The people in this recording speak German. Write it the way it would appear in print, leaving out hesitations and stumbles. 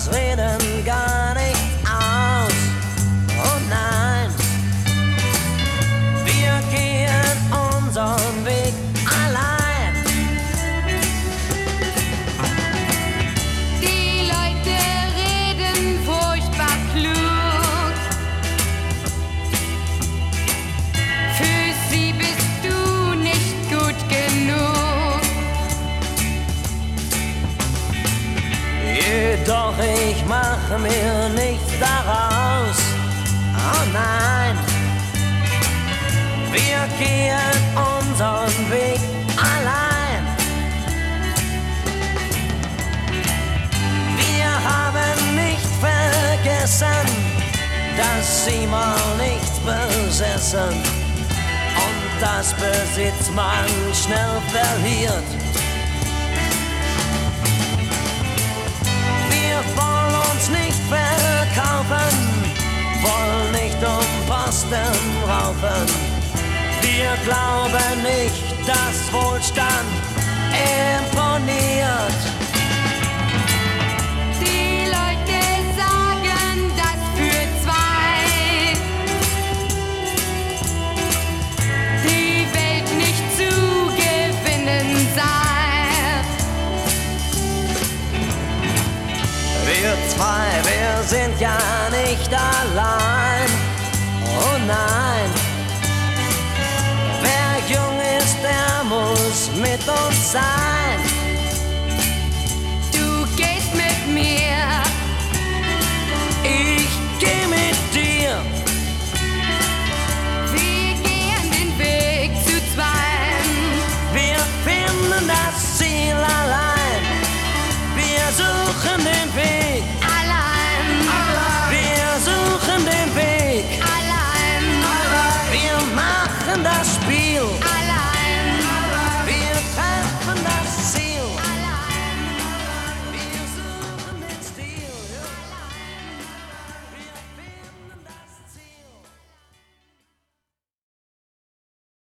das Reden gar nicht aus. Oh nein, wir gehen unseren Weg allein. Die Leute reden furchtbar klug. Für sie bist du nicht gut genug. Jedoch ich mache mir nichts daraus. Oh nein, wir gehen unseren Weg allein. Wir haben nicht vergessen, dass sie mal nichts besessen und das Besitz man schnell verliert. Wir wollen uns nicht verkaufen, wollen nicht um Posten raufen. Wir glauben nicht, dass Wohlstand imponiert. Die Leute sagen, dass für zwei die Welt nicht zu gewinnen sei. Wir zwei, wir sind ja nicht allein.